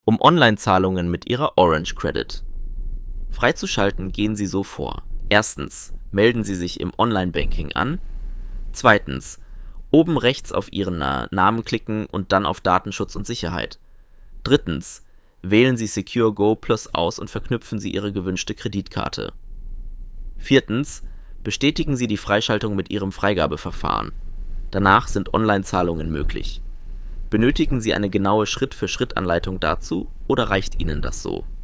um Online-Zahlungen mit Ihrer Orange Credit. Freizuschalten gehen Sie so vor. Erstens, melden Sie sich im Online-Banking an. Zweitens, oben rechts auf Ihren Namen klicken und dann auf Datenschutz und Sicherheit. Drittens, wählen Sie Secure Go Plus aus und verknüpfen Sie Ihre gewünschte Kreditkarte. Viertens, bestätigen Sie die Freischaltung mit Ihrem Freigabeverfahren. Danach sind Online-Zahlungen möglich. Benötigen Sie eine genaue Schritt-für-Schritt-Anleitung dazu oder reicht Ihnen das so?